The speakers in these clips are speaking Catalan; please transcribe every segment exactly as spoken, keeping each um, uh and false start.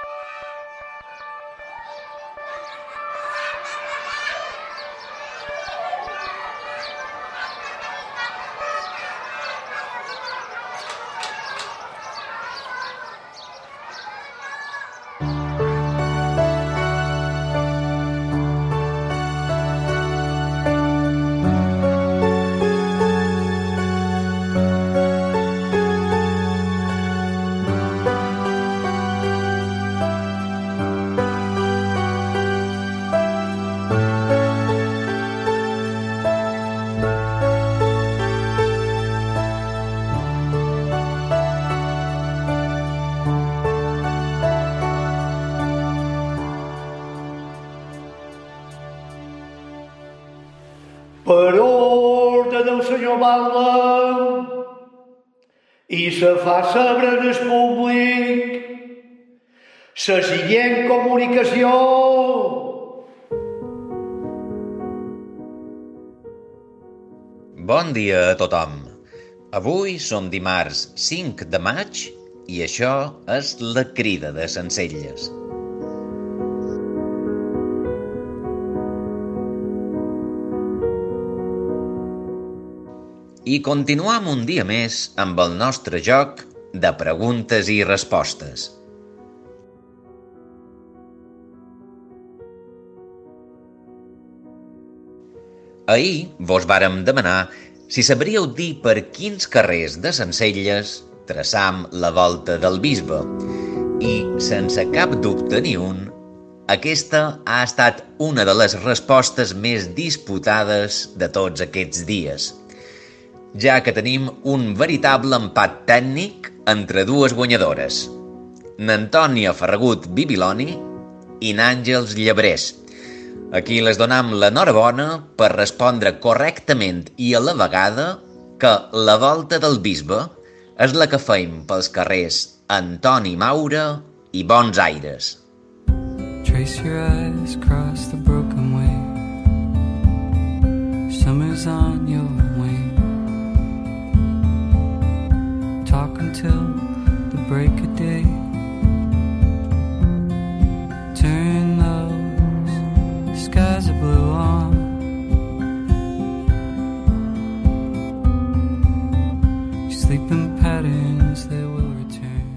Per ordre del senyor Batlle, i se fa saber en el públic la següent comunicació. Bon dia a tothom. Avui som dimarts cinc de maig i això és la Crida de Sencelles. I continuam un dia més amb el nostre joc de preguntes i respostes. Ahir vos vàrem demanar si sabríeu dir per quins carrers de Sencelles traçam la volta del bisbe. I, sense cap dubte ni un, aquesta ha estat una de les respostes més disputades de tots aquests dies, ja que tenim un veritable empat tècnic entre dues guanyadores, n'Antònia Ferragut Bibiloni i n'Àngels Llebrés. Aquí les donam l'enhorabona per respondre correctament i a la vegada que la volta del bisbe és la que feim pels carrers Antoni Maura i Bons Aires. Trace your eyes across the broken way. Summer's on your wing. Talk until the break of day. Turn those skies of blue on. Your sleeping patterns, they will return.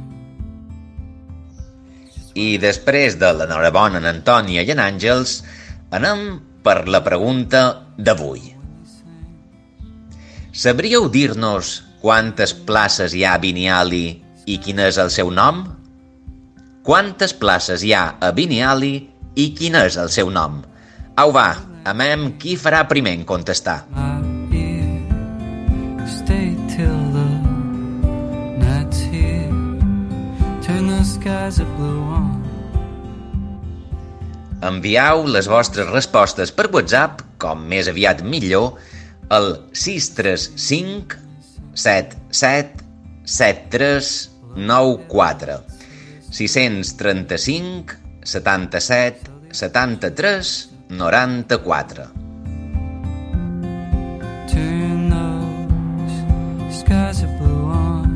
I després de l'enhorabona en Antònia i en Àngels, anem per la pregunta d'avui. Sabríeu dir-nos quantes places hi ha a Biniali i quin és el seu nom? Quantes places hi ha a Biniali i quin és el seu nom? Au va, amem qui farà primer en contestar. Stay till the night's here. Turn the skies of blue on. Envieu les vostres respostes per WhatsApp, com més aviat millor, al sis tres cinc set set set tres nou quatre sis tres cinc setanta-set setanta-tres noranta-quatre. Turn those skies of blue on.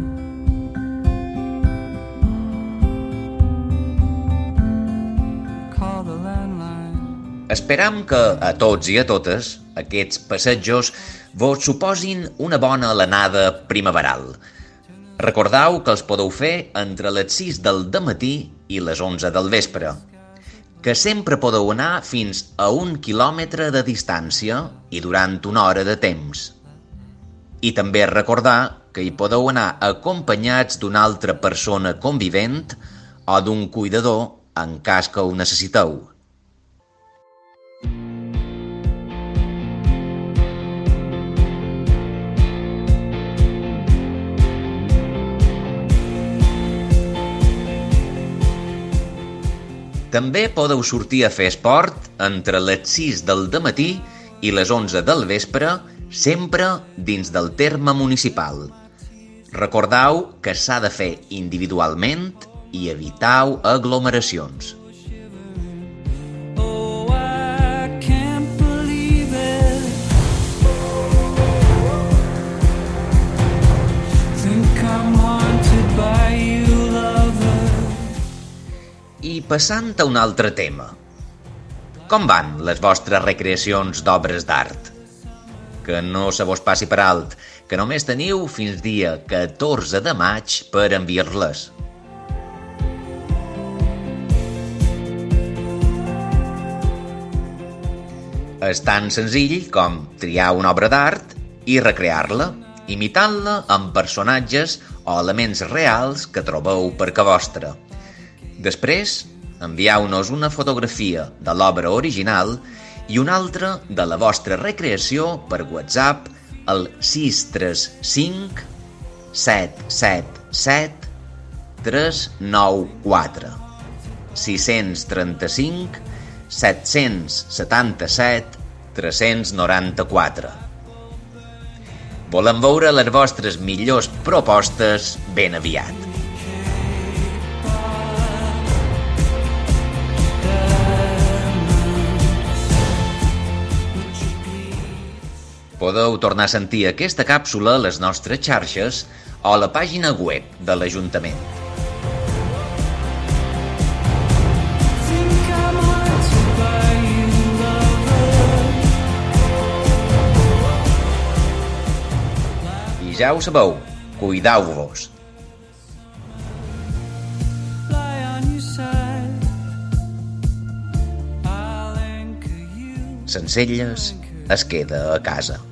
Call the landline. Esperam que a tots i a totes aquests passejos vos suposin una bona alenada primaveral. Recordeu que els podeu fer entre les sis del dematí i les onze del vespre, que sempre podeu anar fins a un quilòmetre de distància i durant una hora de temps. I també recordar que hi podeu anar acompanyats d'una altra persona convivent o d'un cuidador en cas que ho necessiteu. També podeu sortir a fer esport entre les sis del dematí i les onze del vespre, sempre dins del terme municipal. Recordeu que s'ha de fer individualment i eviteu aglomeracions. I passant a un altre tema. Com van les vostres recreacions d'obres d'art? Que no se vos passi per alt, que només teniu fins dia catorze de maig per enviar-les. És tan senzill com triar una obra d'art i recrear-la, imitant-la amb personatges o elements reals que trobeu per ca vostra. Després, envieu-nos una fotografia de l'obra original i una altra de la vostra recreació per WhatsApp al sis tres cinc set set set tres nou quatre sis tres cinc set set set tres nou quatre. Volem veure les vostres millors propostes ben aviat. Podeu tornar a sentir aquesta càpsula a les nostres xarxes o a la pàgina web de l'Ajuntament. I ja ho sabeu, cuideu-vos. Sencelles es queda a casa.